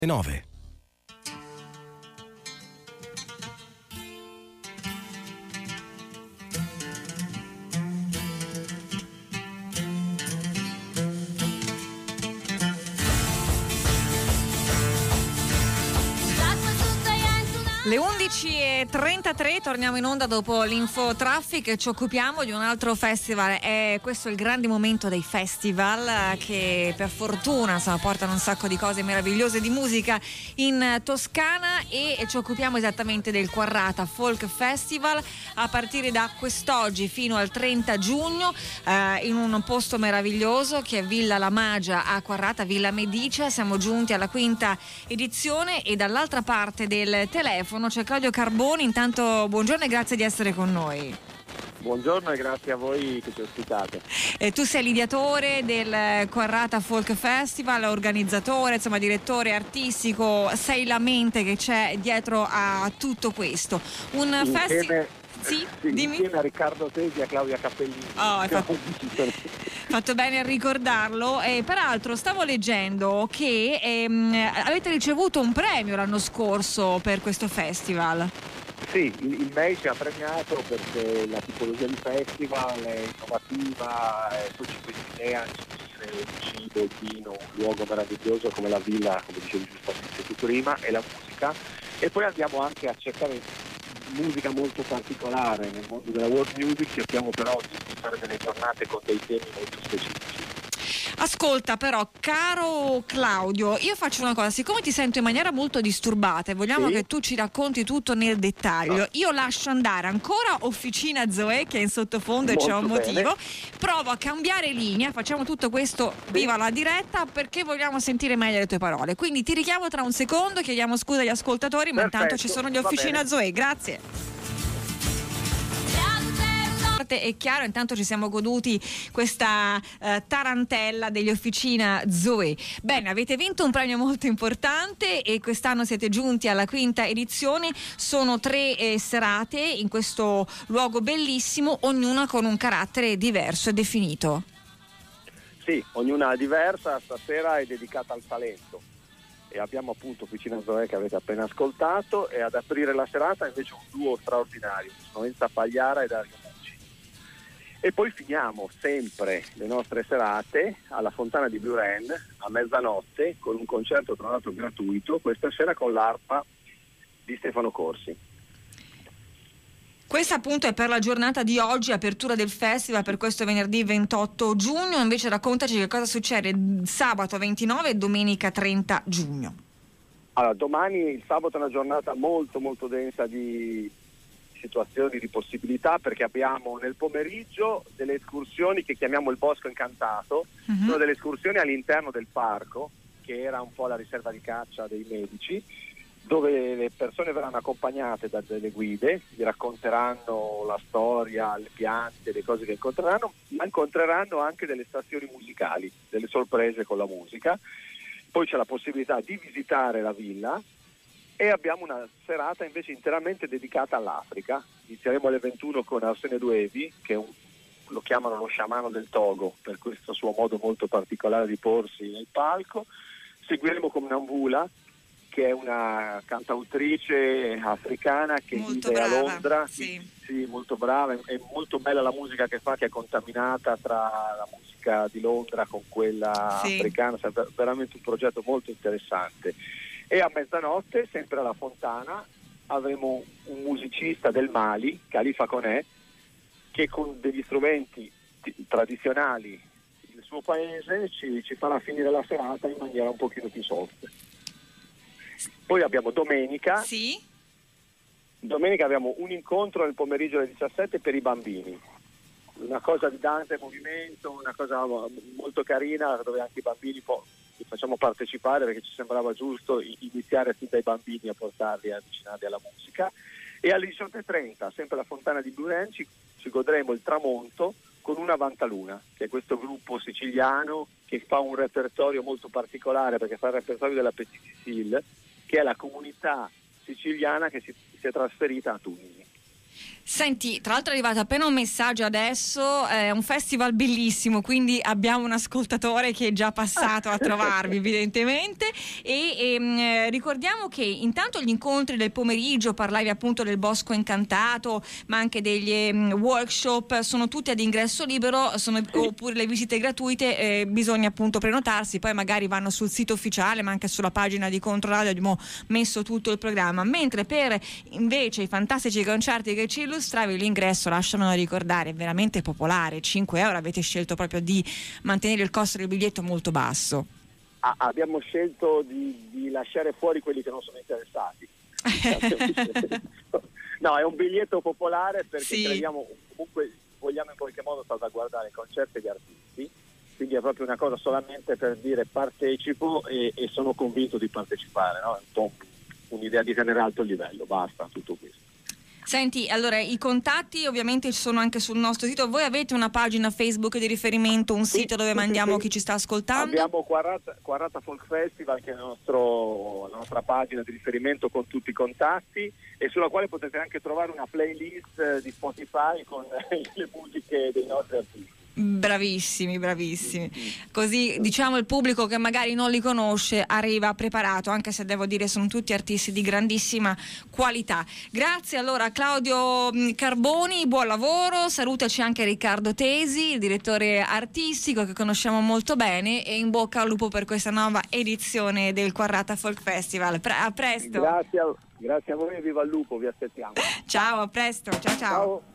9. Le 11:33, torniamo in onda dopo l'infotraffic e ci occupiamo di un altro festival. Questo è il grande momento dei festival che per fortuna portano un sacco di cose meravigliose di musica in Toscana, e ci occupiamo esattamente del Quarrata Folk Festival a partire da quest'oggi fino al 30 giugno in un posto meraviglioso che è Villa La Magia a Quarrata, Villa Medicia. Siamo giunti alla quinta edizione e dall'altra parte del telefono c'è Claudio Carboni. Intanto buongiorno e grazie di essere con noi. Buongiorno e grazie a voi che ci ospitate. Tu sei l'ideatore del Quarrata Folk Festival, organizzatore, direttore artistico, sei la mente che c'è dietro a tutto questo. Un festival. Sì, dimmi. Insieme a Riccardo Tesi e a Claudia Cappellini. Hai fatto bene a ricordarlo. Peraltro stavo leggendo che avete ricevuto un premio l'anno scorso per questo festival. Sì, il MEI ci ha premiato perché la tipologia di festival è innovativa, poi ci questa idea di unire il cibo, il vino, un luogo meraviglioso come la villa, come dicevi giustamente tu prima, e la musica, e poi andiamo anche a cercare musica molto particolare nel mondo della world music. Cerchiamo però di fare delle giornate con dei temi molto specifici. Ascolta però, caro Claudio, io faccio una cosa: siccome ti sento in maniera molto disturbata e vogliamo che tu ci racconti tutto nel dettaglio, io lascio andare ancora Officina Zoe che è in sottofondo molto, e c'è un motivo. Provo a cambiare linea, facciamo tutto questo viva la diretta perché vogliamo sentire meglio le tue parole, quindi ti richiamo tra un secondo, chiediamo scusa agli ascoltatori. Perfetto, ma intanto ci sono gli Officina Zoe, grazie. È chiaro, intanto ci siamo goduti questa tarantella degli Officina Zoe. Bene, avete vinto un premio molto importante e quest'anno siete giunti alla quinta edizione. Sono 3 serate in questo luogo bellissimo, ognuna con un carattere diverso e definito. Sì, ognuna diversa. Stasera è dedicata al talento e abbiamo appunto Officina Zoe che avete appena ascoltato, e ad aprire la serata invece un duo straordinario, sono Enza Pagliara e Dario. E poi finiamo sempre le nostre serate alla Fontana di Buren a mezzanotte con un concerto tra l'altro gratuito, questa sera con l'arpa di Stefano Corsi. Questa appunto è per la giornata di oggi, apertura del festival per questo venerdì 28 giugno, invece raccontaci che cosa succede sabato 29 e domenica 30 giugno. Allora, domani, il sabato, è una giornata molto molto densa di situazioni, di possibilità, perché abbiamo nel pomeriggio delle escursioni che chiamiamo il Bosco Incantato. Sono delle escursioni all'interno del parco, che era un po' la riserva di caccia dei Medici, dove le persone verranno accompagnate da delle guide, gli racconteranno la storia, le piante, le cose che incontreranno, ma incontreranno anche delle stazioni musicali, delle sorprese con la musica. Poi c'è la possibilità di visitare la villa e abbiamo una serata invece interamente dedicata all'Africa. Inizieremo alle 21 con Arsenio Duevi, che lo chiamano lo sciamano del Togo per questo suo modo molto particolare di porsi nel palco. Seguiremo con Nambula, che è una cantautrice africana che molto vive brava, a Londra. Sì, molto brava, è molto bella la musica che fa, che è contaminata tra la musica di Londra con quella africana, è veramente un progetto molto interessante. E a mezzanotte, sempre alla Fontana, avremo un musicista del Mali, Khalifa Koné, che con degli strumenti tradizionali del suo paese ci farà finire la serata in maniera un pochino più soft. Poi abbiamo domenica. Sì. Domenica abbiamo un incontro nel pomeriggio alle 17 per i bambini. Una cosa di danza e movimento, una cosa molto carina, dove anche i bambini li facciamo partecipare, perché ci sembrava giusto iniziare fin dai bambini a portarli, a avvicinarli alla musica. E alle 18:30, sempre alla Fontana di Buren, ci godremo il tramonto con una Vantaluna, che è questo gruppo siciliano che fa un repertorio molto particolare, perché fa il repertorio della Petit Sicile, che è la comunità siciliana che si è trasferita a Tunisi. Senti, tra l'altro è arrivato appena un messaggio adesso, è un festival bellissimo, quindi abbiamo un ascoltatore che è già passato a trovarvi evidentemente e ricordiamo che intanto gli incontri del pomeriggio, parlavi appunto del Bosco Incantato, ma anche degli workshop, sono tutti ad ingresso libero, oppure le visite gratuite, bisogna appunto prenotarsi, poi magari vanno sul sito ufficiale, ma anche sulla pagina di Controradio abbiamo messo tutto il programma, mentre per invece i fantastici concerti che ci illustravi, l'ingresso, lasciamelo ricordare, è veramente popolare, 5 euro, avete scelto proprio di mantenere il costo del biglietto molto basso. Abbiamo scelto di lasciare fuori quelli che non sono interessati. No, è un biglietto popolare perché crediamo, comunque vogliamo in qualche modo salvaguardare i concerti e gli artisti, quindi è proprio una cosa solamente per dire partecipo e sono convinto di partecipare, no? È un po' un'idea di tenere alto il livello, basta, tutto questo. Senti, allora i contatti ovviamente ci sono anche sul nostro sito. Voi avete una pagina Facebook di riferimento, un sito dove mandiamo chi ci sta ascoltando? Abbiamo Quarrata Folk Festival, che è la nostra pagina di riferimento con tutti i contatti e sulla quale potete anche trovare una playlist di Spotify con le musiche dei nostri artisti. Bravissimi, così diciamo il pubblico che magari non li conosce arriva preparato, anche se devo dire sono tutti artisti di grandissima qualità. Grazie allora a Claudio Carboni, buon lavoro, salutaci anche Riccardo Tesi, il direttore artistico che conosciamo molto bene, e in bocca al lupo per questa nuova edizione del Quarrata Folk Festival. A presto. Grazie a voi e viva il lupo, vi aspettiamo. Ciao, a presto, ciao.